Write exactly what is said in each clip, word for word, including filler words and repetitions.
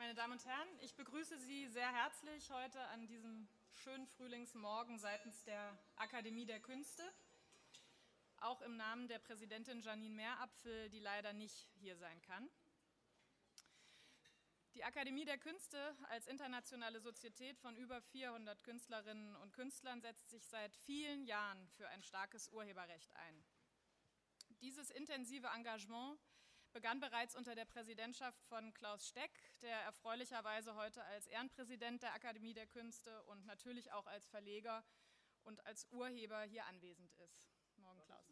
Meine Damen und Herren, ich begrüße Sie sehr herzlich heute an diesem schönen Frühlingsmorgen seitens der Akademie der Künste, auch im Namen der Präsidentin Janine Meerapfel, die leider nicht hier sein kann. Die Akademie der Künste als internationale Sozietät von über vierhundert Künstlerinnen und Künstlern setzt sich seit vielen Jahren für ein starkes Urheberrecht ein. Dieses intensive Engagement begann bereits unter der Präsidentschaft von Klaus Steck, der erfreulicherweise heute als Ehrenpräsident der Akademie der Künste und natürlich auch als Verleger und als Urheber hier anwesend ist. Morgen, Klaus.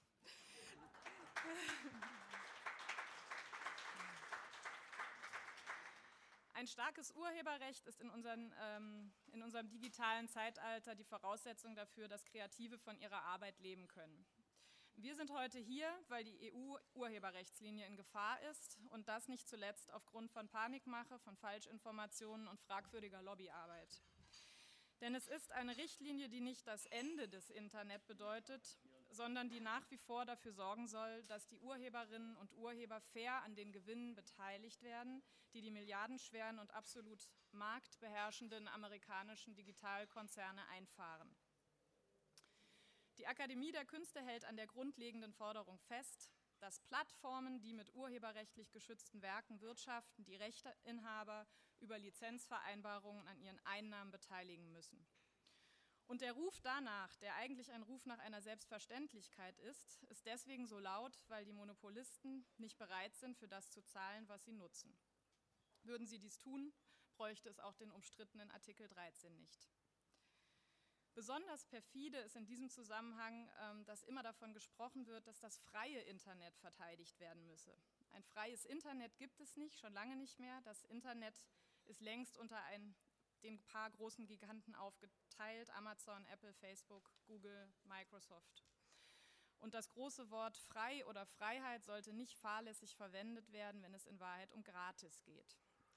Ein starkes Urheberrecht ist in, unseren, ähm, in unserem digitalen Zeitalter die Voraussetzung dafür, dass Kreative von ihrer Arbeit leben können. Wir sind heute hier, weil die E U-Urheberrechtslinie in Gefahr ist und das nicht zuletzt aufgrund von Panikmache, von Falschinformationen und fragwürdiger Lobbyarbeit. Denn es ist eine Richtlinie, die nicht das Ende des Internet bedeutet, sondern die nach wie vor dafür sorgen soll, dass die Urheberinnen und Urheber fair an den Gewinnen beteiligt werden, die die milliardenschweren und absolut marktbeherrschenden amerikanischen Digitalkonzerne einfahren. Die Akademie der Künste hält an der grundlegenden Forderung fest, dass Plattformen, die mit urheberrechtlich geschützten Werken wirtschaften, die Rechteinhaber über Lizenzvereinbarungen an ihren Einnahmen beteiligen müssen. Und der Ruf danach, der eigentlich ein Ruf nach einer Selbstverständlichkeit ist, ist deswegen so laut, weil die Monopolisten nicht bereit sind, für das zu zahlen, was sie nutzen. Würden sie dies tun, bräuchte es auch den umstrittenen Artikel dreizehn nicht. Besonders perfide ist in diesem Zusammenhang, dass immer davon gesprochen wird, dass das freie Internet verteidigt werden müsse. Ein freies Internet gibt es nicht, schon lange nicht mehr. Das Internet ist längst unter ein, den paar großen Giganten aufgeteilt, Amazon, Apple, Facebook, Google, Microsoft. Und das große Wort frei oder Freiheit sollte nicht fahrlässig verwendet werden, wenn es in Wahrheit um gratis geht.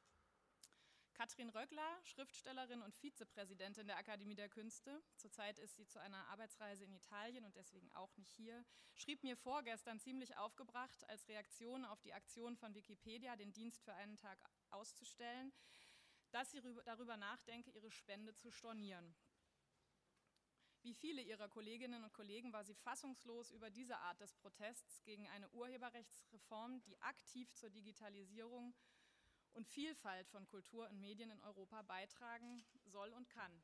Katrin Röckler, Schriftstellerin und Vizepräsidentin der Akademie der Künste, zurzeit ist sie zu einer Arbeitsreise in Italien und deswegen auch nicht hier, schrieb mir vorgestern ziemlich aufgebracht als Reaktion auf die Aktion von Wikipedia, den Dienst für einen Tag auszustellen, dass sie darüber nachdenke, ihre Spende zu stornieren. Wie viele ihrer Kolleginnen und Kollegen war sie fassungslos über diese Art des Protests gegen eine Urheberrechtsreform, die aktiv zur Digitalisierung und Vielfalt von Kultur und Medien in Europa beitragen soll und kann.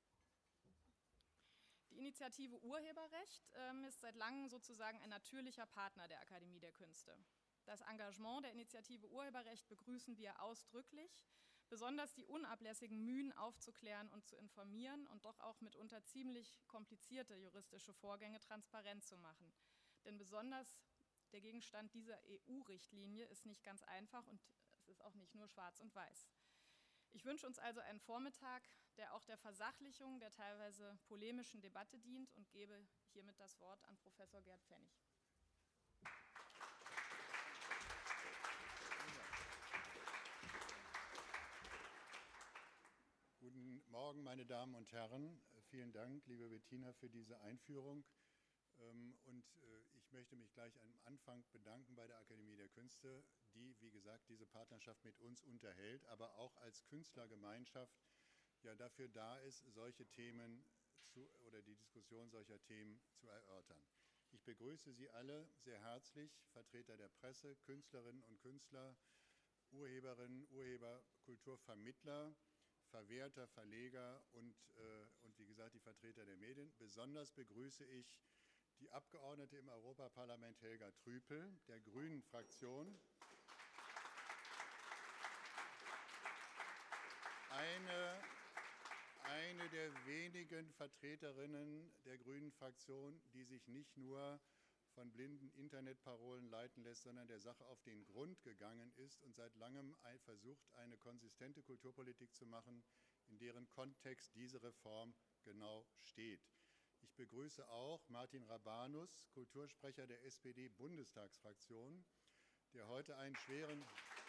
Die Initiative Urheberrecht ähm, ist seit langem sozusagen ein natürlicher Partner der Akademie der Künste. Das Engagement der Initiative Urheberrecht begrüßen wir ausdrücklich, besonders die unablässigen Mühen aufzuklären und zu informieren und doch auch mitunter ziemlich komplizierte juristische Vorgänge transparent zu machen. Denn besonders der Gegenstand dieser E U-Richtlinie ist nicht ganz einfach und es ist auch nicht nur schwarz und weiß. Ich wünsche uns also einen Vormittag, der auch der Versachlichung der teilweise polemischen Debatte dient und gebe hiermit das Wort an Professor Gerd Pfennig. Guten Morgen, meine Damen und Herren. Vielen Dank, liebe Bettina, für diese Einführung. Und ich möchte mich gleich am Anfang bedanken bei der Akademie der Künste, die, wie gesagt, diese Partnerschaft mit uns unterhält, aber auch als Künstlergemeinschaft ja dafür da ist, solche Themen zu, oder die Diskussion solcher Themen zu erörtern. Ich begrüße Sie alle sehr herzlich, Vertreter der Presse, Künstlerinnen und Künstler, Urheberinnen, Urheber, Kulturvermittler, Verwerter, Verleger und, äh, und wie gesagt die Vertreter der Medien. Besonders begrüße ich die Abgeordnete im Europaparlament Helga Trüpel, der Grünen-Fraktion. Eine, eine der wenigen Vertreterinnen der Grünen-Fraktion, die sich nicht nur von blinden Internetparolen leiten lässt, sondern der Sache auf den Grund gegangen ist und seit langem versucht, eine konsistente Kulturpolitik zu machen, in deren Kontext diese Reform genau steht. Ich begrüße auch Martin Rabanus, Kultursprecher der S P D-Bundestagsfraktion, der heute einen schweren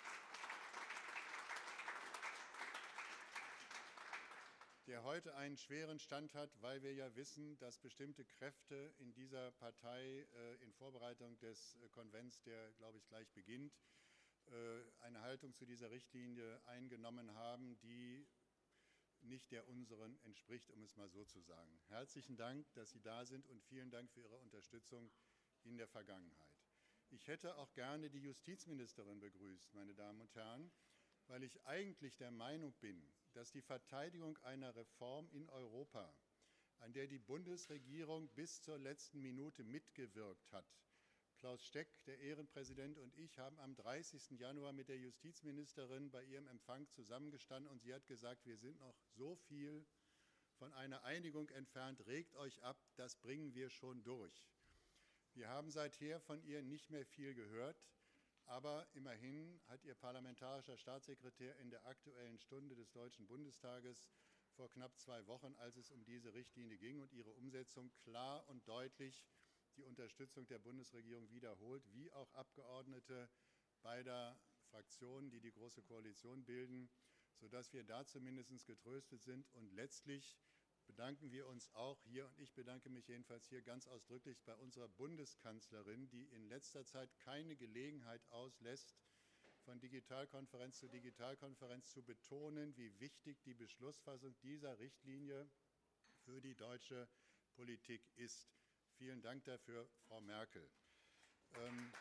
der heute einen schweren Stand hat, weil wir ja wissen, dass bestimmte Kräfte in dieser Partei äh, in Vorbereitung des äh, Konvents, der, glaube ich, gleich beginnt, eine Haltung zu dieser Richtlinie eingenommen haben, die nicht der unseren entspricht, um es mal so zu sagen. Herzlichen Dank, dass Sie da sind und vielen Dank für Ihre Unterstützung in der Vergangenheit. Ich hätte auch gerne die Justizministerin begrüßt, meine Damen und Herren, weil ich eigentlich der Meinung bin, dass die Verteidigung einer Reform in Europa, an der die Bundesregierung bis zur letzten Minute mitgewirkt hat. Klaus Steck, der Ehrenpräsident, und ich haben am dreißigsten Januar mit der Justizministerin bei ihrem Empfang zusammengestanden und sie hat gesagt, wir sind noch so viel von einer Einigung entfernt, regt euch ab, das bringen wir schon durch. Wir haben seither von ihr nicht mehr viel gehört, aber immerhin hat ihr parlamentarischer Staatssekretär in der Aktuellen Stunde des Deutschen Bundestages vor knapp zwei Wochen, als es um diese Richtlinie ging und ihre Umsetzung, klar und deutlich die Unterstützung der Bundesregierung wiederholt, wie auch Abgeordnete beider Fraktionen, die die Große Koalition bilden, sodass wir da zumindest getröstet sind. Und letztlich bedanken wir uns auch hier, und ich bedanke mich jedenfalls hier ganz ausdrücklich bei unserer Bundeskanzlerin, die in letzter Zeit keine Gelegenheit auslässt, von Digitalkonferenz zu Digitalkonferenz zu betonen, wie wichtig die Beschlussfassung dieser Richtlinie für die deutsche Politik ist. Vielen Dank dafür, Frau Merkel. Ähm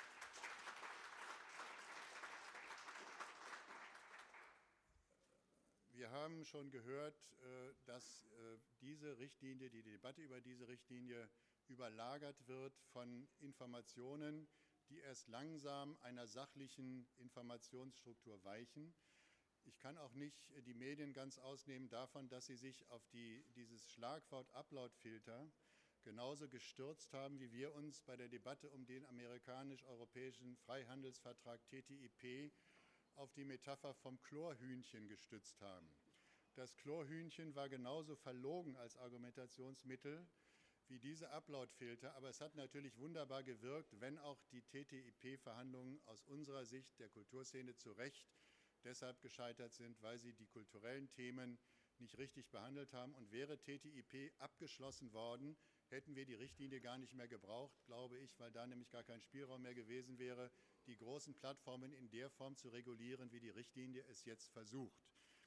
Wir haben schon gehört, dass diese Richtlinie, die Debatte über diese Richtlinie überlagert wird von Informationen, die erst langsam einer sachlichen Informationsstruktur weichen. Ich kann auch nicht die Medien ganz ausnehmen davon, dass sie sich auf die, dieses Schlagwort Uploadfilter genauso gestürzt haben, wie wir uns bei der Debatte um den amerikanisch-europäischen Freihandelsvertrag T T I P auf die Metapher vom Chlorhühnchen gestützt haben. Das Chlorhühnchen war genauso verlogen als Argumentationsmittel wie diese Uploadfilter, aber es hat natürlich wunderbar gewirkt, wenn auch die T T I P-Verhandlungen aus unserer Sicht der Kulturszene zu Recht deshalb gescheitert sind, weil sie die kulturellen Themen nicht richtig behandelt haben. Und wäre T T I P abgeschlossen worden, hätten wir die Richtlinie gar nicht mehr gebraucht, glaube ich, weil da nämlich gar kein Spielraum mehr gewesen wäre, die großen Plattformen in der Form zu regulieren, wie die Richtlinie es jetzt versucht.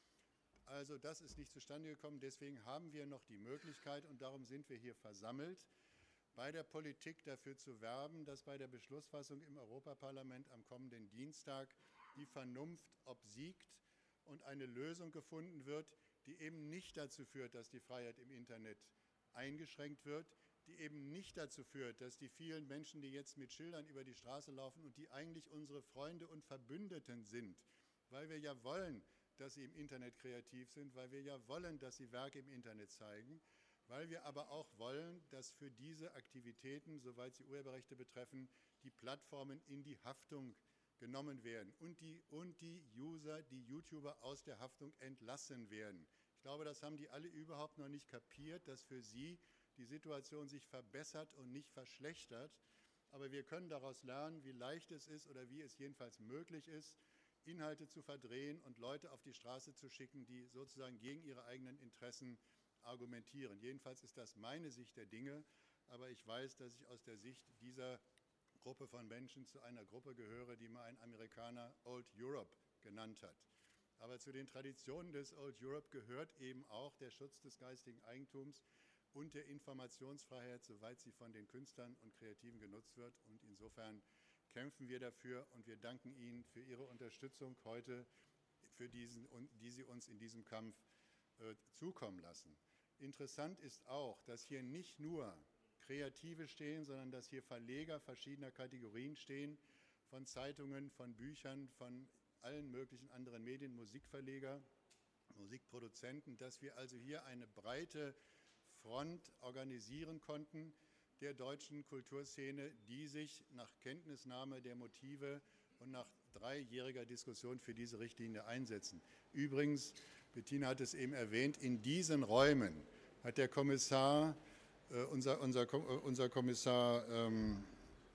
Also das ist nicht zustande gekommen, deswegen haben wir noch die Möglichkeit, und darum sind wir hier versammelt, bei der Politik dafür zu werben, dass bei der Beschlussfassung im Europaparlament am kommenden Dienstag die Vernunft obsiegt und eine Lösung gefunden wird, die eben nicht dazu führt, dass die Freiheit im Internet eingeschränkt wird, die eben nicht dazu führt, dass die vielen Menschen, die jetzt mit Schildern über die Straße laufen und die eigentlich unsere Freunde und Verbündeten sind, weil wir ja wollen, dass sie im Internet kreativ sind, weil wir ja wollen, dass sie Werke im Internet zeigen, weil wir aber auch wollen, dass für diese Aktivitäten, soweit sie Urheberrechte betreffen, die Plattformen in die Haftung genommen werden und die, und die User, die YouTuber aus der Haftung entlassen werden. Ich glaube, das haben die alle überhaupt noch nicht kapiert, dass für sie die Situation sich verbessert und nicht verschlechtert. Aber wir können daraus lernen, wie leicht es ist oder wie es jedenfalls möglich ist, Inhalte zu verdrehen und Leute auf die Straße zu schicken, die sozusagen gegen ihre eigenen Interessen argumentieren. Jedenfalls ist das meine Sicht der Dinge, aber ich weiß, dass ich aus der Sicht dieser Gruppe von Menschen zu einer Gruppe gehöre, die mal ein Amerikaner Old Europe genannt hat. Aber zu den Traditionen des Old Europe gehört eben auch der Schutz des geistigen Eigentums und der Informationsfreiheit, soweit sie von den Künstlern und Kreativen genutzt wird. Und insofern kämpfen wir dafür und wir danken Ihnen für Ihre Unterstützung heute, für diesen, die Sie uns in diesem Kampf äh, zukommen lassen. Interessant ist auch, dass hier nicht nur Kreative stehen, sondern dass hier Verleger verschiedener Kategorien stehen, von Zeitungen, von Büchern, von allen möglichen anderen Medien, Musikverleger, Musikproduzenten, dass wir also hier eine breite Front organisieren konnten der deutschen Kulturszene, die sich nach Kenntnisnahme der Motive und nach dreijähriger Diskussion für diese Richtlinie einsetzen. Übrigens, Bettina hat es eben erwähnt, in diesen Räumen hat der Kommissar, äh, unser, unser, unser Kommissar ähm,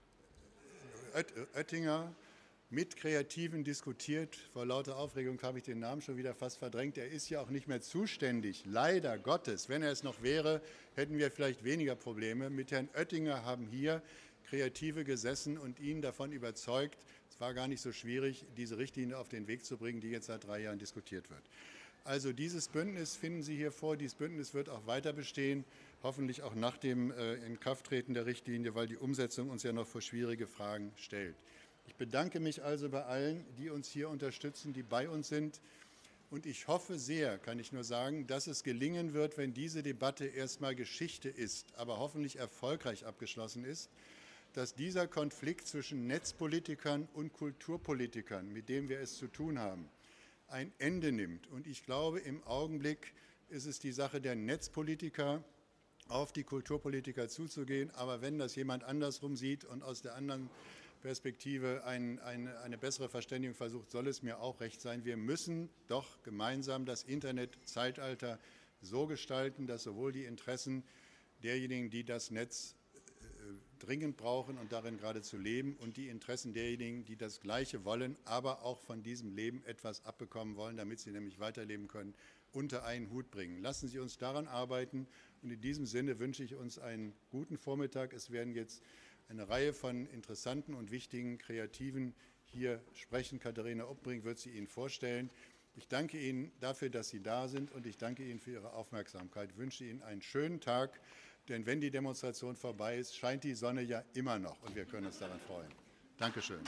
Oettinger, mit Kreativen diskutiert. Vor lauter Aufregung habe ich den Namen schon wieder fast verdrängt. Er ist ja auch nicht mehr zuständig, leider Gottes. Wenn er es noch wäre, hätten wir vielleicht weniger Probleme. Mit Herrn Oettinger haben hier Kreative gesessen und ihn davon überzeugt, war gar nicht so schwierig, diese Richtlinie auf den Weg zu bringen, die jetzt seit drei Jahren diskutiert wird. Also dieses Bündnis finden Sie hier vor. Dieses Bündnis wird auch weiter bestehen, hoffentlich auch nach dem äh, Inkrafttreten der Richtlinie, weil die Umsetzung uns ja noch vor schwierige Fragen stellt. Ich bedanke mich also bei allen, die uns hier unterstützen, die bei uns sind. Und ich hoffe sehr, kann ich nur sagen, dass es gelingen wird, wenn diese Debatte erstmal Geschichte ist, aber hoffentlich erfolgreich abgeschlossen ist, dass dieser Konflikt zwischen Netzpolitikern und Kulturpolitikern, mit dem wir es zu tun haben, ein Ende nimmt. Und ich glaube, im Augenblick ist es die Sache der Netzpolitiker, auf die Kulturpolitiker zuzugehen. Aber wenn das jemand andersrum sieht und aus der anderen Perspektive ein, eine, eine bessere Verständigung versucht, soll es mir auch recht sein. Wir müssen doch gemeinsam das Internetzeitalter so gestalten, dass sowohl die Interessen derjenigen, die das Netz äh, dringend brauchen und darin geradezu leben, und die Interessen derjenigen, die das Gleiche wollen, aber auch von diesem Leben etwas abbekommen wollen, damit sie nämlich weiterleben können, unter einen Hut bringen. Lassen Sie uns daran arbeiten. Und in diesem Sinne wünsche ich uns einen guten Vormittag. Es werden jetzt eine Reihe von interessanten und wichtigen Kreativen hier sprechen. Katharina Oppenbrink wird sie Ihnen vorstellen. Ich danke Ihnen dafür, dass Sie da sind, und ich danke Ihnen für Ihre Aufmerksamkeit. Ich wünsche Ihnen einen schönen Tag, denn wenn die Demonstration vorbei ist, scheint die Sonne ja immer noch, und wir können uns daran freuen. Dankeschön.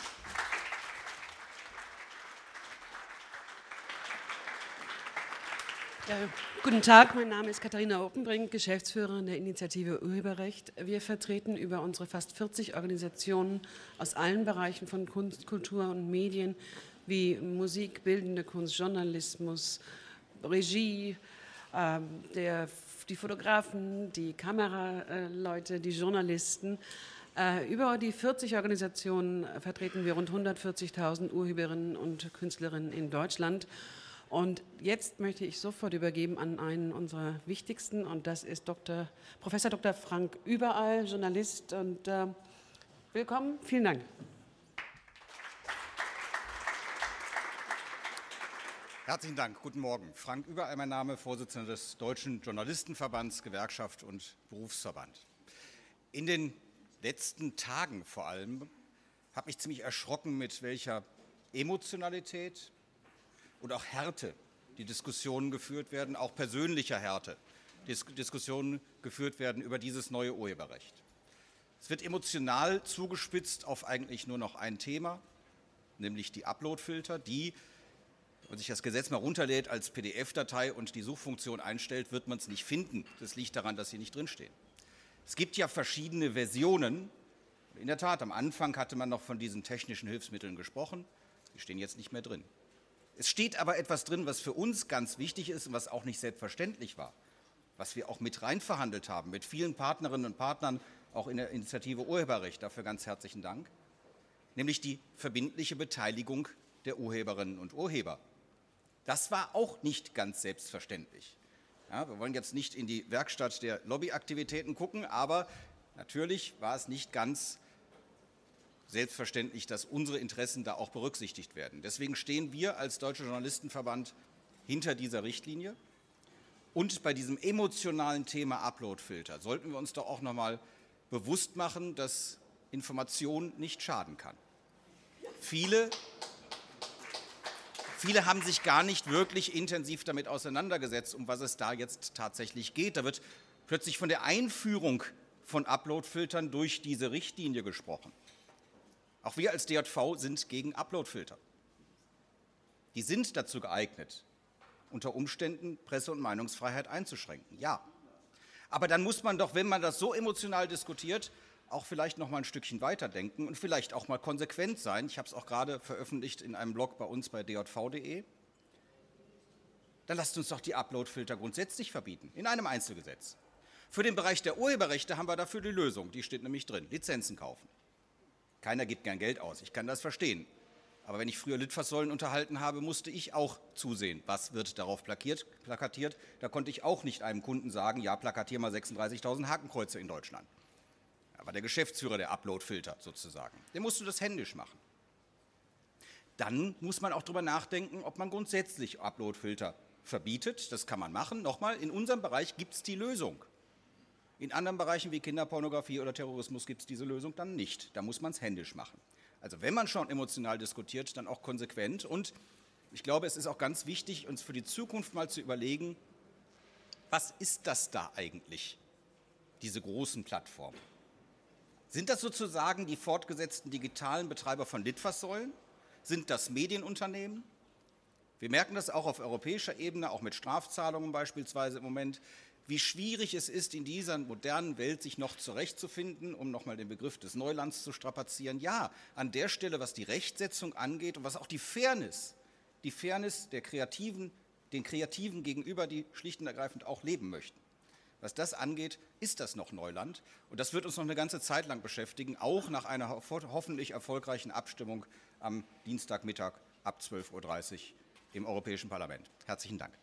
Ja, guten Tag, mein Name ist Katharina Oppenbrink, Geschäftsführerin der Initiative Urheberrecht. Wir vertreten über unsere fast vierzig Organisationen aus allen Bereichen von Kunst, Kultur und Medien wie Musik, bildende Kunst, Journalismus, Regie, äh, der, die Fotografen, die Kameraleute, die Journalisten. Äh, über die vierzig Organisationen vertreten wir rund hundertvierzigtausend Urheberinnen und Künstlerinnen in Deutschland. Und jetzt möchte ich sofort übergeben an einen unserer wichtigsten, und das ist Doktor Professor Doktor Frank Überall, Journalist. Und äh, willkommen, vielen Dank. Herzlichen Dank, guten Morgen. Frank Überall, mein Name, Vorsitzender des Deutschen Journalistenverbands, Gewerkschaft und Berufsverband. In den letzten Tagen vor allem habe mich ziemlich erschrocken, mit welcher Emotionalität und auch Härte die Diskussionen geführt werden, auch persönlicher Härte, Dis- Diskussionen geführt werden über dieses neue Urheberrecht. Es wird emotional zugespitzt auf eigentlich nur noch ein Thema, nämlich die Uploadfilter, die, wenn man sich das Gesetz mal runterlädt als P D F-Datei und die Suchfunktion einstellt, wird man es nicht finden. Das liegt daran, dass sie nicht drinstehen. Es gibt ja verschiedene Versionen. In der Tat, am Anfang hatte man noch von diesen technischen Hilfsmitteln gesprochen. Die stehen jetzt nicht mehr drin. Es steht aber etwas drin, was für uns ganz wichtig ist und was auch nicht selbstverständlich war, was wir auch mit rein verhandelt haben, mit vielen Partnerinnen und Partnern, auch in der Initiative Urheberrecht, dafür ganz herzlichen Dank, nämlich die verbindliche Beteiligung der Urheberinnen und Urheber. Das war auch nicht ganz selbstverständlich. Ja, wir wollen jetzt nicht in die Werkstatt der Lobbyaktivitäten gucken, aber natürlich war es nicht ganz selbstverständlich, dass unsere Interessen da auch berücksichtigt werden. Deswegen stehen wir als Deutscher Journalistenverband hinter dieser Richtlinie. Und bei diesem emotionalen Thema Uploadfilter sollten wir uns doch auch noch mal bewusst machen, dass Information nicht schaden kann. Viele, viele haben sich gar nicht wirklich intensiv damit auseinandergesetzt, um was es da jetzt tatsächlich geht. Da wird plötzlich von der Einführung von Uploadfiltern durch diese Richtlinie gesprochen. Auch wir als D J V sind gegen Uploadfilter. Die sind dazu geeignet, unter Umständen Presse- und Meinungsfreiheit einzuschränken, ja. Aber dann muss man doch, wenn man das so emotional diskutiert, auch vielleicht noch mal ein Stückchen weiterdenken und vielleicht auch mal konsequent sein. Ich habe es auch gerade veröffentlicht in einem Blog bei uns bei d j v punkt de. Dann lasst uns doch die Uploadfilter grundsätzlich verbieten, in einem Einzelgesetz. Für den Bereich der Urheberrechte haben wir dafür die Lösung, die steht nämlich drin, Lizenzen kaufen. Keiner gibt gern Geld aus, ich kann das verstehen. Aber wenn ich früher Litfaßsäulen unterhalten habe, musste ich auch zusehen, was wird darauf plakatiert. plakatiert. Da konnte ich auch nicht einem Kunden sagen, ja, plakatier mal sechsunddreißigtausend Hakenkreuze in Deutschland. Er war der Geschäftsführer der Uploadfilter sozusagen. Der musste das händisch machen. Dann muss man auch darüber nachdenken, ob man grundsätzlich Uploadfilter verbietet. Das kann man machen. Nochmal, in unserem Bereich gibt es die Lösung. In anderen Bereichen wie Kinderpornografie oder Terrorismus gibt es diese Lösung dann nicht. Da muss man es händisch machen. Also wenn man schon emotional diskutiert, dann auch konsequent. Und ich glaube, es ist auch ganz wichtig, uns für die Zukunft mal zu überlegen, was ist das da eigentlich, diese großen Plattformen? Sind das sozusagen die fortgesetzten digitalen Betreiber von Litfaßsäulen? Sind das Medienunternehmen? Wir merken das auch auf europäischer Ebene, auch mit Strafzahlungen beispielsweise im Moment, wie schwierig es ist, in dieser modernen Welt sich noch zurechtzufinden, um nochmal den Begriff des Neulands zu strapazieren. Ja, an der Stelle, was die Rechtsetzung angeht und was auch die Fairness, die Fairness der Kreativen, den Kreativen gegenüber, die schlicht und ergreifend auch leben möchten. Was das angeht, ist das noch Neuland. Und das wird uns noch eine ganze Zeit lang beschäftigen, auch nach einer hoffentlich erfolgreichen Abstimmung am Dienstagmittag ab zwölf Uhr dreißig im Europäischen Parlament. Herzlichen Dank.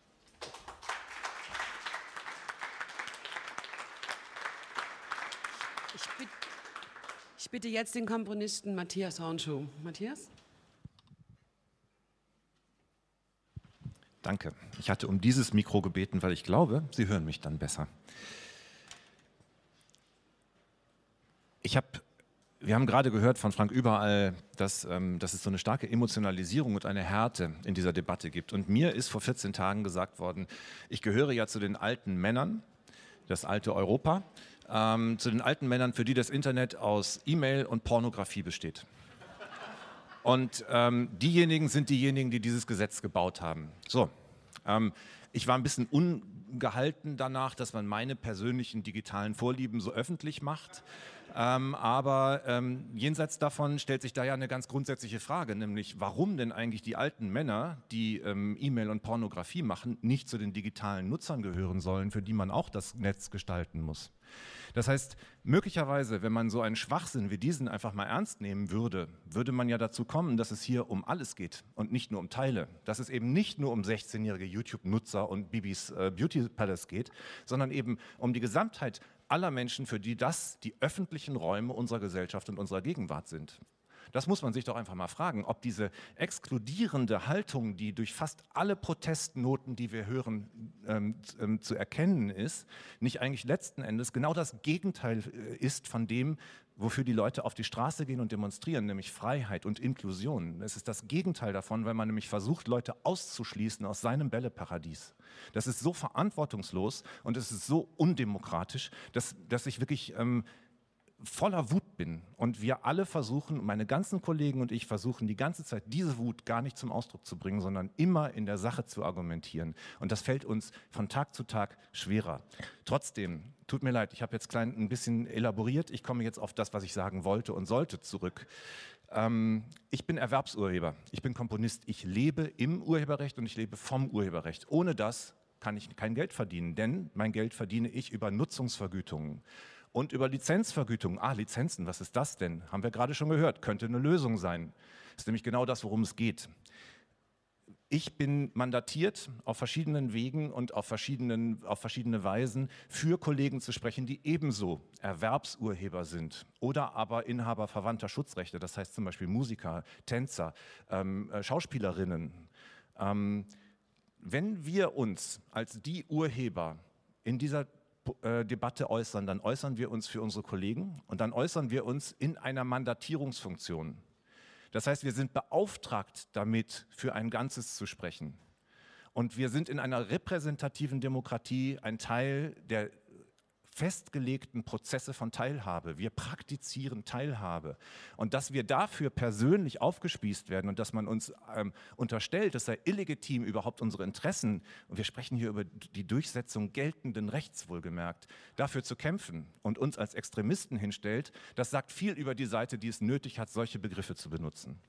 Ich bitte, ich bitte jetzt den Komponisten Matthias Hornschuh. Matthias? Danke. Ich hatte um dieses Mikro gebeten, weil ich glaube, Sie hören mich dann besser. Ich habe, wir haben gerade gehört von Frank Überall, dass, ähm, dass es so eine starke Emotionalisierung und eine Härte in dieser Debatte gibt. Und mir ist vor vierzehn Tagen gesagt worden, ich gehöre ja zu den alten Männern, das alte Europa, ähm, zu den alten Männern, für die das Internet aus E-Mail und Pornografie besteht. Und ähm, diejenigen sind diejenigen, die dieses Gesetz gebaut haben. So, ähm, ich war ein bisschen ungehalten danach, dass man meine persönlichen digitalen Vorlieben so öffentlich macht. Ähm, aber ähm, jenseits davon stellt sich da ja eine ganz grundsätzliche Frage, nämlich warum denn eigentlich die alten Männer, die ähm, E-Mail und Pornografie machen, nicht zu den digitalen Nutzern gehören sollen, für die man auch das Netz gestalten muss. Das heißt, möglicherweise, wenn man so einen Schwachsinn wie diesen einfach mal ernst nehmen würde, würde man ja dazu kommen, dass es hier um alles geht und nicht nur um Teile. Dass es eben nicht nur um sechzehnjährige YouTube-Nutzer und Bibis äh, Beauty Palace geht, sondern eben um die Gesamtheit aller Menschen, für die das die öffentlichen Räume unserer Gesellschaft und unserer Gegenwart sind. Das muss man sich doch einfach mal fragen, ob diese exkludierende Haltung, die durch fast alle Protestnoten, die wir hören, ähm, ähm, zu erkennen ist, nicht eigentlich letzten Endes genau das Gegenteil äh, ist von dem, wofür die Leute auf die Straße gehen und demonstrieren, nämlich Freiheit und Inklusion. Es ist das Gegenteil davon, weil man nämlich versucht, Leute auszuschließen aus seinem Bälleparadies. Das ist so verantwortungslos und es ist so undemokratisch, dass, dass ich wirklich ähm, voller Wut bin. Und wir alle versuchen, meine ganzen Kollegen und ich versuchen die ganze Zeit, diese Wut gar nicht zum Ausdruck zu bringen, sondern immer in der Sache zu argumentieren. Und das fällt uns von Tag zu Tag schwerer. Trotzdem, tut mir leid, ich habe jetzt klein ein bisschen elaboriert. Ich komme jetzt auf das, was ich sagen wollte und sollte, zurück. Ähm, ich bin Erwerbsurheber, ich bin Komponist. Ich lebe im Urheberrecht und ich lebe vom Urheberrecht. Ohne das kann ich kein Geld verdienen, denn mein Geld verdiene ich über Nutzungsvergütungen. Und über Lizenzvergütung. Ah, Lizenzen, was ist das denn? Haben wir gerade schon gehört, könnte eine Lösung sein. Das ist nämlich genau das, worum es geht. Ich bin mandatiert auf verschiedenen Wegen und auf, verschiedenen, auf verschiedene Weisen für Kollegen zu sprechen, die ebenso Erwerbsurheber sind oder aber Inhaber verwandter Schutzrechte, das heißt zum Beispiel Musiker, Tänzer, ähm, Schauspielerinnen. Ähm, wenn wir uns als die Urheber in dieser Debatte äußern, dann äußern wir uns für unsere Kollegen und dann äußern wir uns in einer Mandatierungsfunktion. Das heißt, wir sind beauftragt damit, für ein Ganzes zu sprechen. Und wir sind in einer repräsentativen Demokratie ein Teil der festgelegten Prozesse von Teilhabe. Wir praktizieren Teilhabe. Und dass wir dafür persönlich aufgespießt werden und dass man uns ähm, unterstellt, es sei illegitim, überhaupt unsere Interessen, und wir sprechen hier über die Durchsetzung geltenden Rechts wohlgemerkt, dafür zu kämpfen und uns als Extremisten hinstellt, das sagt viel über die Seite, die es nötig hat, solche Begriffe zu benutzen.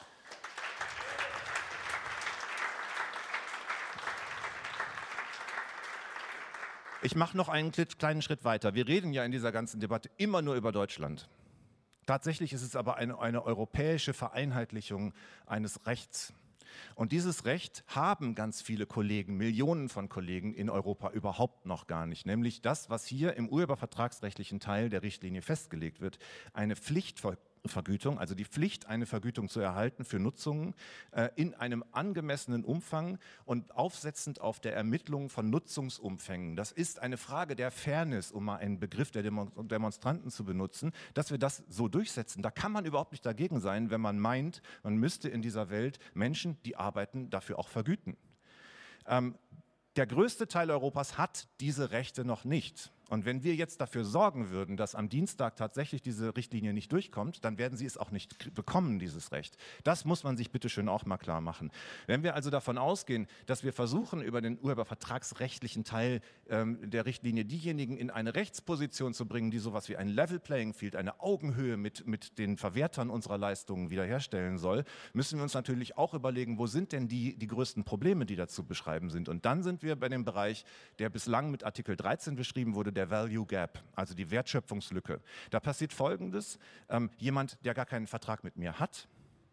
Ich mache noch einen kleinen Schritt weiter. Wir reden ja in dieser ganzen Debatte immer nur über Deutschland. Tatsächlich ist es aber eine, eine europäische Vereinheitlichung eines Rechts. Und dieses Recht haben ganz viele Kollegen, Millionen von Kollegen in Europa überhaupt noch gar nicht. Nämlich das, was hier im urhebervertragsrechtlichen Teil der Richtlinie festgelegt wird, eine Pflicht für Vergütung, also die Pflicht, eine Vergütung zu erhalten für Nutzungen äh, in einem angemessenen Umfang und aufsetzend auf der Ermittlung von Nutzungsumfängen. Das ist eine Frage der Fairness, um mal einen Begriff der Demonstranten zu benutzen, dass wir das so durchsetzen. Da kann man überhaupt nicht dagegen sein, wenn man meint, man müsste in dieser Welt Menschen, die arbeiten, dafür auch vergüten. Ähm, der größte Teil Europas hat diese Rechte noch nicht. Und wenn wir jetzt dafür sorgen würden, dass am Dienstag tatsächlich diese Richtlinie nicht durchkommt, dann werden sie es auch nicht bekommen, dieses Recht. Das muss man sich bitte schön auch mal klar machen. Wenn wir also davon ausgehen, dass wir versuchen, über den urhebervertragsrechtlichen Teil ähm, der Richtlinie diejenigen in eine Rechtsposition zu bringen, die sowas wie ein Level Playing Field, eine Augenhöhe mit, mit den Verwertern unserer Leistungen wiederherstellen soll, müssen wir uns natürlich auch überlegen, wo sind denn die, die größten Probleme, die dazu beschreiben sind. Und dann sind wir bei dem Bereich, der bislang mit Artikel dreizehn beschrieben wurde, der Value Gap, also die Wertschöpfungslücke. Da passiert Folgendes: ähm, Jemand, der gar keinen Vertrag mit mir hat,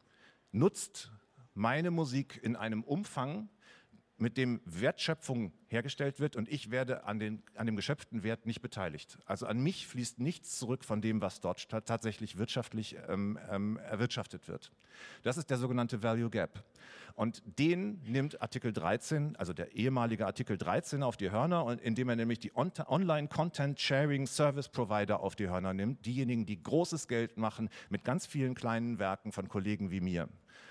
nutzt meine Musik in einem Umfang, mit dem Wertschöpfung hergestellt wird und ich werde an, den, an dem geschöpften Wert nicht beteiligt. Also an mich fließt nichts zurück von dem, was dort tatsächlich wirtschaftlich ähm, ähm, erwirtschaftet wird. Das ist der sogenannte Value Gap. Und den nimmt Artikel dreizehn, also der ehemalige Artikel dreizehn, auf die Hörner, indem er nämlich die On- Online-Content-Sharing-Service-Provider auf die Hörner nimmt, diejenigen, die großes Geld machen mit ganz vielen kleinen Werken von Kollegen wie mir.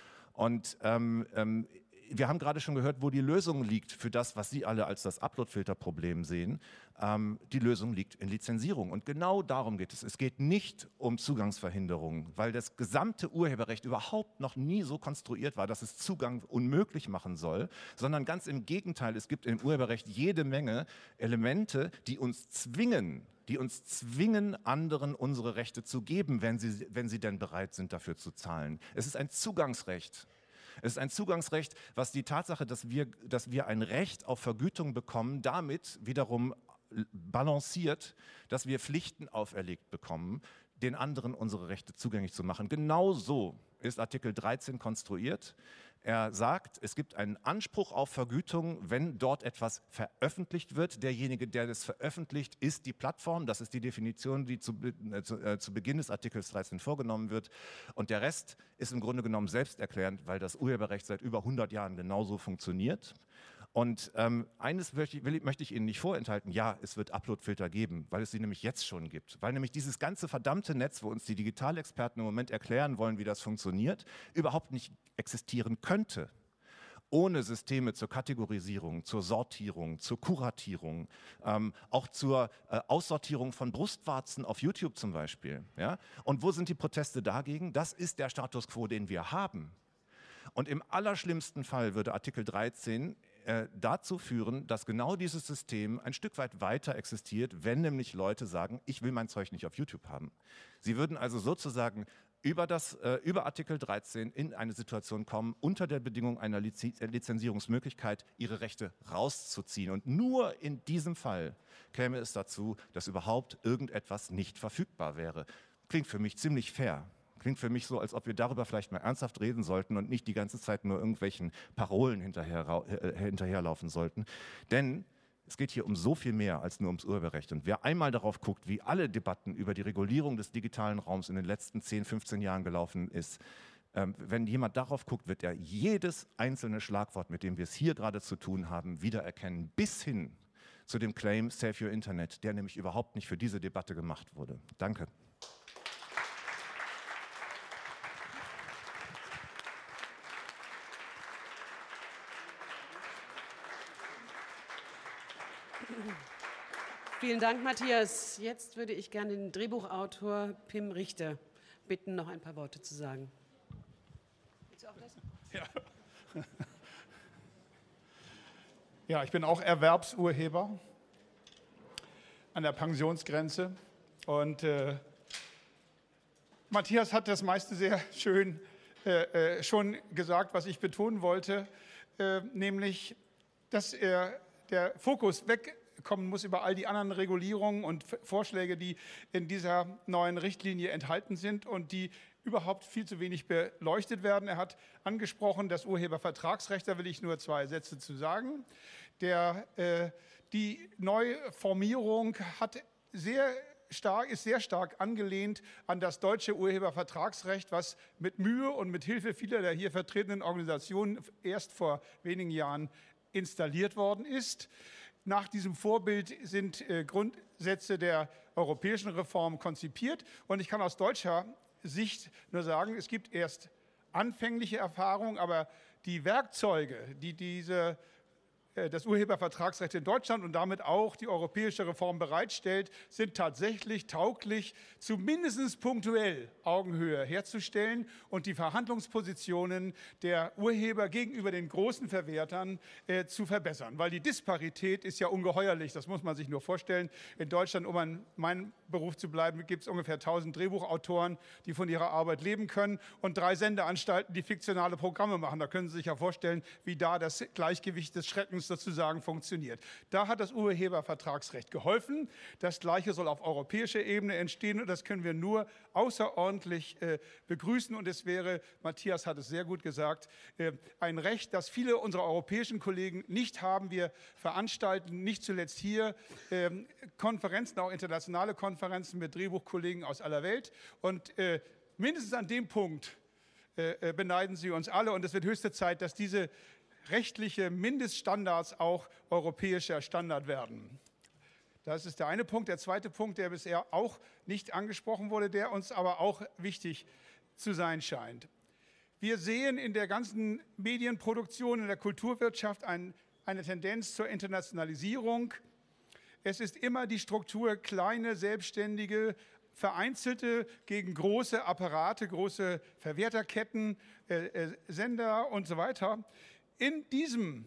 Und ähm, ähm, wir haben gerade schon gehört, wo die Lösung liegt für das, was Sie alle als das Upload-Filter-Problem sehen. Ähm, die Lösung liegt in Lizenzierung. Und genau darum geht es. Es geht nicht um Zugangsverhinderung, weil das gesamte Urheberrecht überhaupt noch nie so konstruiert war, dass es Zugang unmöglich machen soll, sondern ganz im Gegenteil, es gibt im Urheberrecht jede Menge Elemente, die uns zwingen, die uns zwingen, anderen unsere Rechte zu geben, wenn sie, wenn sie denn bereit sind, dafür zu zahlen. Es ist ein Zugangsrecht. Es ist ein Zugangsrecht, was die Tatsache, dass wir, dass wir ein Recht auf Vergütung bekommen, damit wiederum balanciert, dass wir Pflichten auferlegt bekommen, den anderen unsere Rechte zugänglich zu machen. Genau so ist Artikel dreizehn konstruiert. Er sagt, es gibt einen Anspruch auf Vergütung, wenn dort etwas veröffentlicht wird. Derjenige, der das veröffentlicht, ist die Plattform. Das ist die Definition, die zu, äh, zu, äh, zu Beginn des Artikels dreizehn vorgenommen wird. Und der Rest ist im Grunde genommen selbsterklärend, weil das Urheberrecht seit über hundert Jahren genauso funktioniert. Und ähm, eines möchte ich, will, möchte ich Ihnen nicht vorenthalten: Ja, es wird Uploadfilter geben, weil es sie nämlich jetzt schon gibt. Weil nämlich dieses ganze verdammte Netz, wo uns die Digitalexperten im Moment erklären wollen, wie das funktioniert, überhaupt nicht existieren könnte. Ohne Systeme zur Kategorisierung, zur Sortierung, zur Kuratierung, ähm, auch zur äh, Aussortierung von Brustwarzen auf YouTube zum Beispiel. Ja? Und wo sind die Proteste dagegen? Das ist der Status quo, den wir haben. Und im allerschlimmsten Fall würde Artikel dreizehn äh, dazu führen, dass genau dieses System ein Stück weit weiter existiert, wenn nämlich Leute sagen, ich will mein Zeug nicht auf YouTube haben. Sie würden also sozusagen über, das, äh, über Artikel dreizehn in eine Situation kommen, unter der Bedingung einer Liz- Lizenzierungsmöglichkeit ihre Rechte rauszuziehen. Und nur in diesem Fall käme es dazu, dass überhaupt irgendetwas nicht verfügbar wäre. Klingt für mich ziemlich fair. Klingt für mich so, als ob wir darüber vielleicht mal ernsthaft reden sollten und nicht die ganze Zeit nur irgendwelchen Parolen hinterher, äh, hinterherlaufen sollten. Denn es geht hier um so viel mehr als nur ums Urheberrecht. Und wer einmal darauf guckt, wie alle Debatten über die Regulierung des digitalen Raums in den letzten zehn, fünfzehn Jahren gelaufen ist, ähm, wenn jemand darauf guckt, wird er jedes einzelne Schlagwort, mit dem wir es hier gerade zu tun haben, wiedererkennen, bis hin zu dem Claim Save Your Internet, der nämlich überhaupt nicht für diese Debatte gemacht wurde. Danke. Vielen Dank, Matthias. Jetzt würde ich gerne den Drehbuchautor Pim Richter bitten, noch ein paar Worte zu sagen. Willst du auch das? Ja. Ja, ich bin auch Erwerbsurheber an der Pensionsgrenze. Und äh, Matthias hat das meiste sehr schön äh, äh, schon gesagt, was ich betonen wollte, äh, nämlich, dass er der Fokus wegkommen muss über all die anderen Regulierungen und Vorschläge, die in dieser neuen Richtlinie enthalten sind und die überhaupt viel zu wenig beleuchtet werden. Er hat angesprochen, das Urhebervertragsrecht, da will ich nur zwei Sätze zu sagen. Der, äh, die Neuformierung hat sehr stark, ist sehr stark angelehnt an das deutsche Urhebervertragsrecht, was mit Mühe und mit Hilfe vieler der hier vertretenen Organisationen erst vor wenigen Jahren installiert worden ist. Nach diesem Vorbild sind äh, Grundsätze der europäischen Reform konzipiert. Und ich kann aus deutscher Sicht nur sagen, es gibt erst anfängliche Erfahrungen, aber die Werkzeuge, die diese das Urhebervertragsrecht in Deutschland und damit auch die europäische Reform bereitstellt, sind tatsächlich tauglich, zumindest punktuell Augenhöhe herzustellen und die Verhandlungspositionen der Urheber gegenüber den großen Verwertern äh, zu verbessern. Weil die Disparität ist ja ungeheuerlich, das muss man sich nur vorstellen. In Deutschland, um an meinem Beruf zu bleiben, gibt es ungefähr tausend Drehbuchautoren, die von ihrer Arbeit leben können und drei Sendeanstalten, die fiktionale Programme machen. Da können Sie sich ja vorstellen, wie da das Gleichgewicht des Schreckens sozusagen funktioniert. Da hat das Urhebervertragsrecht geholfen. Das Gleiche soll auf europäischer Ebene entstehen und das können wir nur außerordentlich äh, begrüßen. Und es wäre, Matthias hat es sehr gut gesagt, äh, ein Recht, das viele unserer europäischen Kollegen nicht haben. Wir veranstalten nicht zuletzt hier äh, Konferenzen, auch internationale Konferenzen mit Drehbuchkollegen aus aller Welt. Und äh, mindestens an dem Punkt äh, beneiden Sie uns alle. Und es wird höchste Zeit, dass diese rechtliche Mindeststandards auch europäischer Standard werden. Das ist der eine Punkt. Der zweite Punkt, der bisher auch nicht angesprochen wurde, der uns aber auch wichtig zu sein scheint. Wir sehen in der ganzen Medienproduktion, in der Kulturwirtschaft ein, eine Tendenz zur Internationalisierung. Es ist immer die Struktur kleine, selbstständige, vereinzelte gegen große Apparate, große Verwerterketten, äh, äh, Sender und so weiter. In diesem,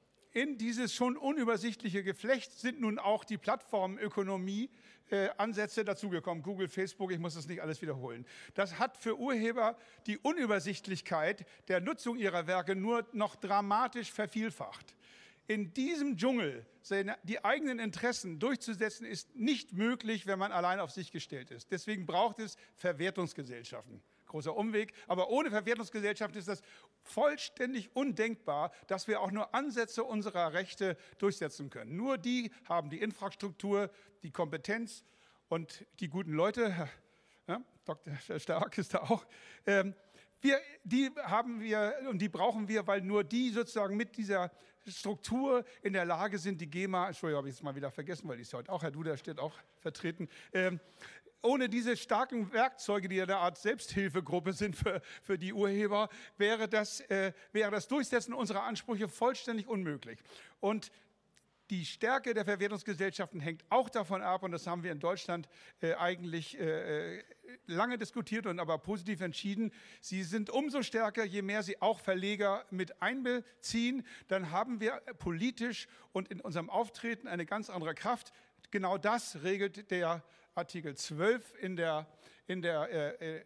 in dieses schon unübersichtliche Geflecht sind nun auch die Plattformökonomie äh, Ansätze dazugekommen. Google, Facebook, ich muss das nicht alles wiederholen. Das hat für Urheber die Unübersichtlichkeit der Nutzung ihrer Werke nur noch dramatisch vervielfacht. In diesem Dschungel seine, die eigenen Interessen durchzusetzen, ist nicht möglich, wenn man allein auf sich gestellt ist. Deswegen braucht es Verwertungsgesellschaften. Großer Umweg, aber ohne Verwertungsgesellschaft ist das vollständig undenkbar, dass wir auch nur Ansätze unserer Rechte durchsetzen können. Nur die haben die Infrastruktur, die Kompetenz und die guten Leute, ja, Doktor Stark ist da auch, ähm, wir, die haben wir und die brauchen wir, weil nur die sozusagen mit dieser Struktur in der Lage sind, die GEMA, Entschuldigung, habe ich es mal wieder vergessen, weil die ist heute auch, Herr Duda steht auch vertreten, ähm, ohne diese starken Werkzeuge, die eine Art Selbsthilfegruppe sind für, für die Urheber, wäre das, äh, wäre das Durchsetzen unserer Ansprüche vollständig unmöglich. Und die Stärke der Verwertungsgesellschaften hängt auch davon ab, und das haben wir in Deutschland äh, eigentlich äh, lange diskutiert und aber positiv entschieden. Sie sind umso stärker, je mehr sie auch Verleger mit einbeziehen. Dann haben wir politisch und in unserem Auftreten eine ganz andere Kraft. Genau das regelt der Artikel zwölf in der, in der äh,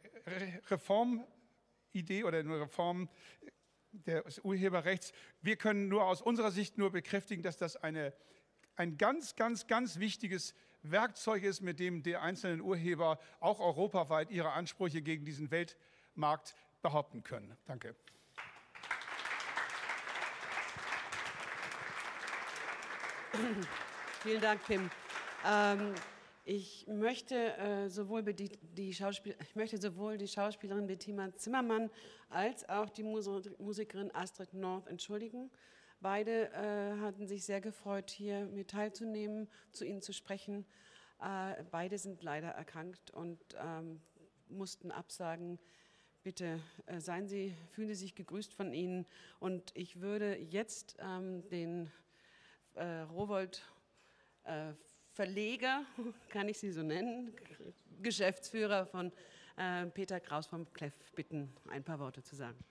Reformidee oder in der Reform des Urheberrechts. Wir können nur aus unserer Sicht nur bekräftigen, dass das eine, ein ganz, ganz, ganz wichtiges Werkzeug ist, mit dem die einzelnen Urheber auch europaweit ihre Ansprüche gegen diesen Weltmarkt behaupten können. Danke. Vielen Dank, Pim. Ähm, Ich möchte, äh, sowohl die, die Schauspiel, ich möchte sowohl die Schauspielerin Bettina Zimmermann als auch die Musikerin Astrid North entschuldigen. Beide äh, hatten sich sehr gefreut, hier mit teilzunehmen, zu Ihnen zu sprechen. Äh, beide sind leider erkrankt und ähm, mussten absagen. Bitte äh, seien Sie, fühlen Sie sich gegrüßt von Ihnen. Und ich würde jetzt ähm, den äh, Rowohlt äh, Verleger, kann ich Sie so nennen, Geschäftsführer von äh, Peter Kraus vom Clef bitten, ein paar Worte zu sagen.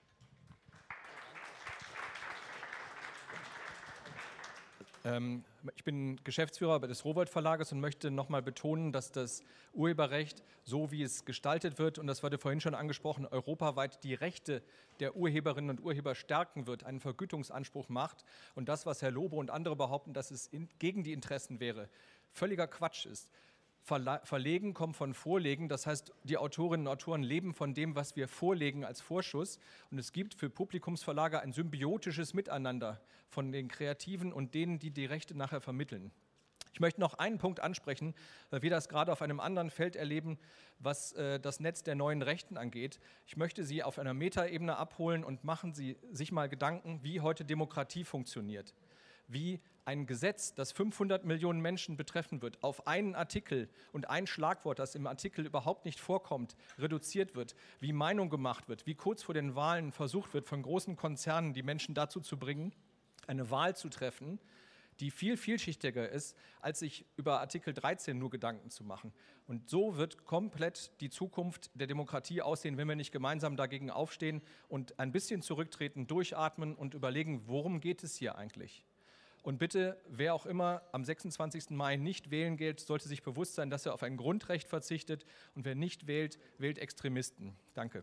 Ähm, ich bin Geschäftsführer des Rowohlt Verlages und möchte nochmal betonen, dass das Urheberrecht, so wie es gestaltet wird, und das wurde vorhin schon angesprochen, europaweit die Rechte der Urheberinnen und Urheber stärken wird, einen Vergütungsanspruch macht. Und das, was Herr Lobo und andere behaupten, dass es in, gegen die Interessen wäre, völliger Quatsch ist. Verla- Verlegen kommt von Vorlegen, das heißt, die Autorinnen und Autoren leben von dem, was wir vorlegen als Vorschuss. Und es gibt für Publikumsverlage ein symbiotisches Miteinander von den Kreativen und denen, die die Rechte nachher vermitteln. Ich Ich möchte noch einen Punkt ansprechen, weil wir das gerade auf einem anderen Feld erleben, was äh, das Netz der neuen Rechten angeht. Ich möchte Sie auf einer Metaebene abholen und machen Sie sich mal Gedanken, wie heute Demokratie funktioniert. Wie ein Gesetz, das fünfhundert Millionen Menschen betreffen wird, auf einen Artikel und ein Schlagwort, das im Artikel überhaupt nicht vorkommt, reduziert wird, wie Meinung gemacht wird, wie kurz vor den Wahlen versucht wird, von großen Konzernen die Menschen dazu zu bringen, eine Wahl zu treffen, die viel vielschichtiger ist, als sich über Artikel dreizehn nur Gedanken zu machen. Und so wird komplett die Zukunft der Demokratie aussehen, wenn wir nicht gemeinsam dagegen aufstehen und ein bisschen zurücktreten, durchatmen und überlegen, worum geht es hier eigentlich? Und bitte, wer auch immer am sechsundzwanzigsten Mai nicht wählen geht, sollte sich bewusst sein, dass er auf ein Grundrecht verzichtet. Und wer nicht wählt, wählt Extremisten. Danke.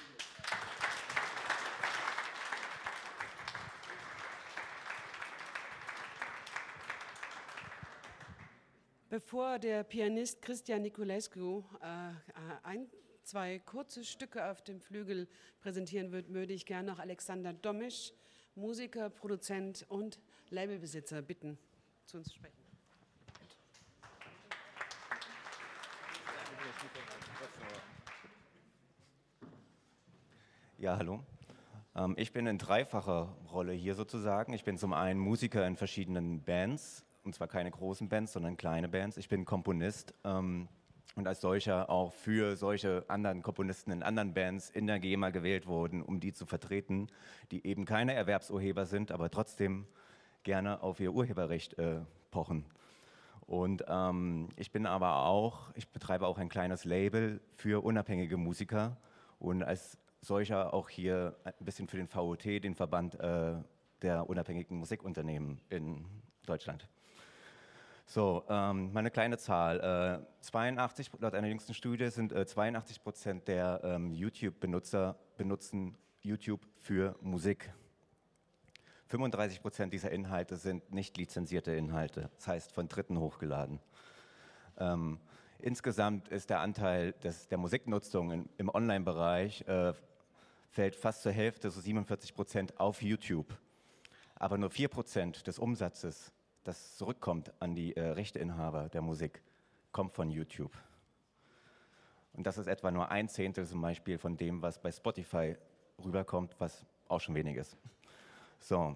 Bevor der Pianist Christian Niculescu äh, ein, zwei kurze Stücke auf dem Flügel präsentieren wird, würde ich gerne noch Alexander Domisch, Musiker, Produzent und Labelbesitzer, bitten, zu uns zu sprechen. Ja, hallo. Ähm, ich bin in dreifacher Rolle hier sozusagen. Ich bin zum einen Musiker in verschiedenen Bands, und zwar keine großen Bands, sondern kleine Bands. Ich bin Komponist ähm, und als solcher auch für solche anderen Komponisten in anderen Bands in der GEMA gewählt worden, um die zu vertreten, die eben keine Erwerbsurheber sind, aber trotzdem gerne auf ihr Urheberrecht äh, pochen. Und ähm, ich bin aber auch, ich betreibe auch ein kleines Label für unabhängige Musiker und als solcher auch hier ein bisschen für den V O T, den Verband äh, der unabhängigen Musikunternehmen in Deutschland. So, ähm, meine kleine Zahl. Äh, zweiundachtzig, laut einer jüngsten Studie sind äh, zweiundachtzig Prozent der ähm, YouTube-Benutzer benutzen YouTube für Musik. fünfunddreißig Prozent dieser Inhalte sind nicht lizenzierte Inhalte, das heißt von Dritten hochgeladen. Ähm, insgesamt ist der Anteil des, der Musiknutzung in, im Online-Bereich äh, fällt fast zur Hälfte, so siebenundvierzig Prozent, auf YouTube. Aber nur vier Prozent des Umsatzes, das zurückkommt an die äh, Rechteinhaber der Musik, kommt von YouTube. Und das ist etwa nur ein Zehntel zum Beispiel von dem, was bei Spotify rüberkommt, was auch schon wenig ist. So.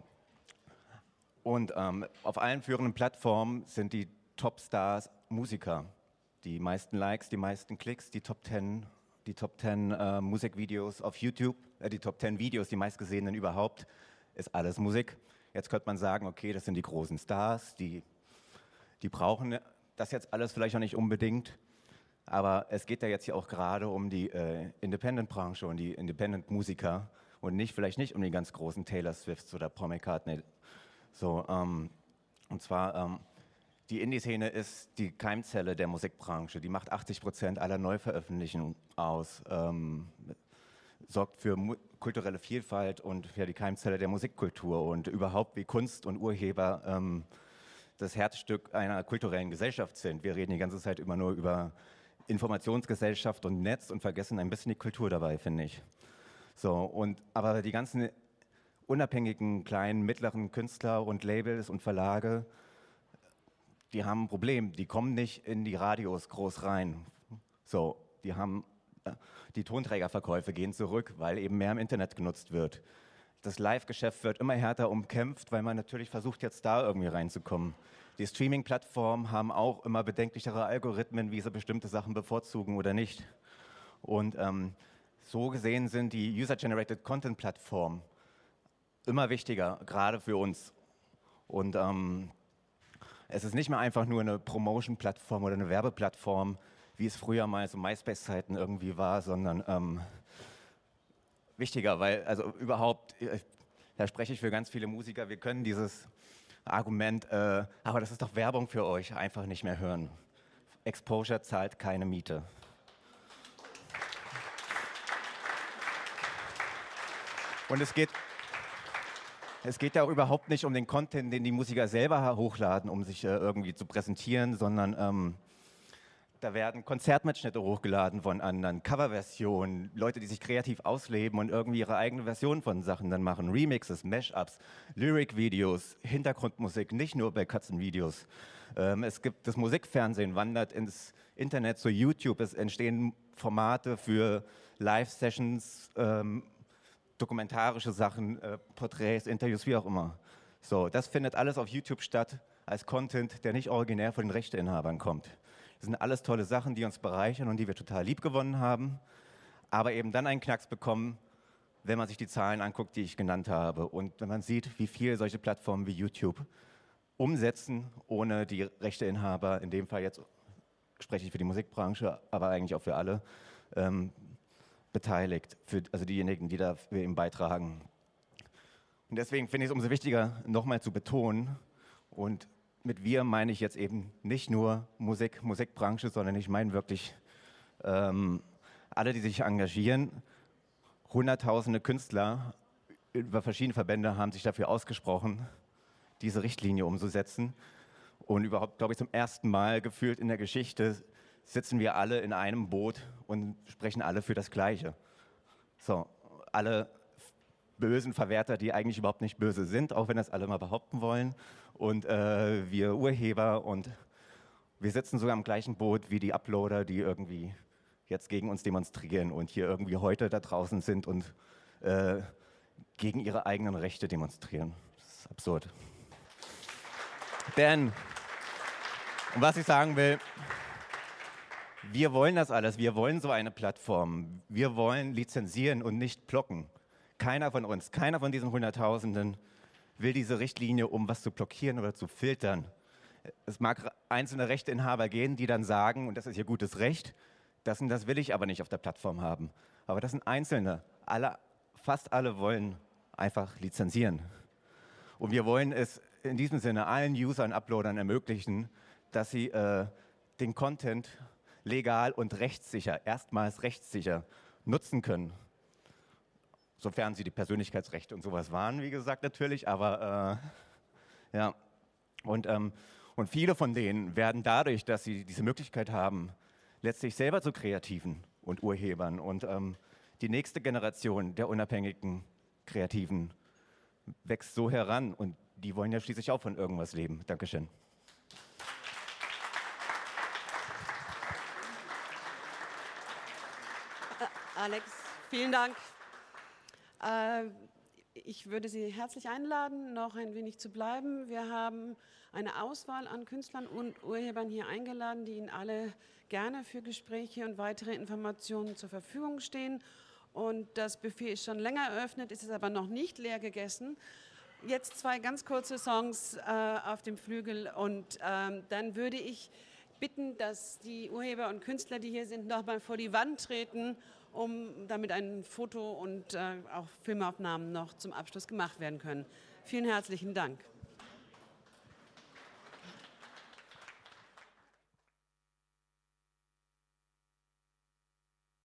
Und ähm, auf allen führenden Plattformen sind die Topstars Musiker. Die meisten Likes, die meisten Klicks, die Top zehn, die Top zehn äh, Musikvideos auf YouTube, äh, die Top zehn Videos, die meistgesehenen überhaupt, ist alles Musik. Jetzt könnte man sagen, okay, das sind die großen Stars, die, die brauchen das jetzt alles vielleicht auch nicht unbedingt. Aber es geht ja jetzt hier auch gerade um die äh, Independent-Branche und die Independent-Musiker und nicht, vielleicht nicht um die ganz großen Taylor Swifts oder Paul McCartney. So, ähm, und zwar, ähm, die Indie-Szene ist die Keimzelle der Musikbranche. Die macht achtzig Prozent aller Neuveröffentlichungen aus, ähm, sorgt für mu- kulturelle Vielfalt und für die Keimzelle der Musikkultur und überhaupt wie Kunst und Urheber ähm, das Herzstück einer kulturellen Gesellschaft sind. Wir reden die ganze Zeit immer nur über Informationsgesellschaft und Netz und vergessen ein bisschen die Kultur dabei, finde ich. So, und, aber die ganzen unabhängigen kleinen, mittleren Künstler und Labels und Verlage, die haben ein Problem, die kommen nicht in die Radios groß rein. So, die haben, die Tonträgerverkäufe gehen zurück, weil eben mehr im Internet genutzt wird. Das Live-Geschäft wird immer härter umkämpft, weil man natürlich versucht, jetzt da irgendwie reinzukommen. Die Streaming-Plattformen haben auch immer bedenklichere Algorithmen, wie sie bestimmte Sachen bevorzugen oder nicht. Und ähm, so gesehen sind die User-Generated Content-Plattformen immer wichtiger, gerade für uns. Und ähm, es ist nicht mehr einfach nur eine Promotion-Plattform oder eine Werbeplattform, wie es früher mal so MySpace-Zeiten irgendwie war, sondern ähm, wichtiger, weil also überhaupt, da spreche ich für ganz viele Musiker, wir können dieses Argument, äh, aber das ist doch Werbung für euch, einfach nicht mehr hören. Exposure zahlt keine Miete. Und es geht, es geht ja auch überhaupt nicht um den Content, den die Musiker selber hochladen, um sich äh, irgendwie zu präsentieren, sondern ähm, da werden Konzertmitschnitte hochgeladen von anderen, Coverversionen, Leute, die sich kreativ ausleben und irgendwie ihre eigene Version von Sachen dann machen. Remixes, Mashups, Lyric-Videos, Hintergrundmusik, nicht nur bei Katzenvideos. Ähm, es gibt das Musikfernsehen, wandert ins Internet zu YouTube. Es entstehen Formate für Live-Sessions, ähm, dokumentarische Sachen, äh, Porträts, Interviews, wie auch immer. So, das findet alles auf YouTube statt als Content, der nicht originär von den Rechteinhabern kommt. Das sind alles tolle Sachen, die uns bereichern und die wir total lieb gewonnen haben, aber eben dann einen Knacks bekommen, wenn man sich die Zahlen anguckt, die ich genannt habe und wenn man sieht, wie viel solche Plattformen wie YouTube umsetzen, ohne die Rechteinhaber, in dem Fall jetzt spreche ich für die Musikbranche, aber eigentlich auch für alle, ähm, beteiligt, für, also diejenigen, die dafür eben beitragen. Und deswegen finde ich es umso wichtiger, nochmal zu betonen, und mit wir meine ich jetzt eben nicht nur Musik, Musikbranche, sondern ich meine wirklich ähm, alle, die sich engagieren. Hunderttausende Künstler über verschiedene Verbände haben sich dafür ausgesprochen, diese Richtlinie umzusetzen. Und überhaupt, glaube ich, zum ersten Mal gefühlt in der Geschichte sitzen wir alle in einem Boot und sprechen alle für das Gleiche. So, alle bösen Verwerter, die eigentlich überhaupt nicht böse sind, auch wenn das alle mal behaupten wollen. Und äh, wir Urheber, und wir sitzen sogar im gleichen Boot wie die Uploader, die irgendwie jetzt gegen uns demonstrieren und hier irgendwie heute da draußen sind und äh, gegen ihre eigenen Rechte demonstrieren. Das ist absurd. Denn, und was ich sagen will, wir wollen das alles, wir wollen so eine Plattform, wir wollen lizenzieren und nicht blocken. Keiner von uns, keiner von diesen Hunderttausenden will diese Richtlinie, um was zu blockieren oder zu filtern. Es mag einzelne Rechteinhaber gehen, die dann sagen, und das ist ihr gutes Recht, das und das will ich aber nicht auf der Plattform haben. Aber das sind Einzelne. Alle, fast alle wollen einfach lizenzieren. Und wir wollen es in diesem Sinne allen Usern, Uploadern ermöglichen, dass sie äh, den Content legal und rechtssicher, erstmals rechtssicher nutzen können. Sofern sie die Persönlichkeitsrechte und sowas wahren, wie gesagt, natürlich, aber äh, ja. Und, ähm, und viele von denen werden dadurch, dass sie diese Möglichkeit haben, letztlich selber zu Kreativen und Urhebern. Und ähm, die nächste Generation der unabhängigen Kreativen wächst so heran, und die wollen ja schließlich auch von irgendwas leben. Dankeschön. Alex, vielen Dank. Äh, ich würde Sie herzlich einladen, noch ein wenig zu bleiben. Wir haben eine Auswahl an Künstlern und Urhebern hier eingeladen, die Ihnen alle gerne für Gespräche und weitere Informationen zur Verfügung stehen. Und das Buffet ist schon länger eröffnet, ist es aber noch nicht leer gegessen. Jetzt zwei ganz kurze Songs äh, auf dem Flügel, und ähm, dann würde ich bitten, dass die Urheber und Künstler, die hier sind, noch mal vor die Wand treten, um damit ein Foto und äh, auch Filmaufnahmen noch zum Abschluss gemacht werden können. Vielen herzlichen Dank.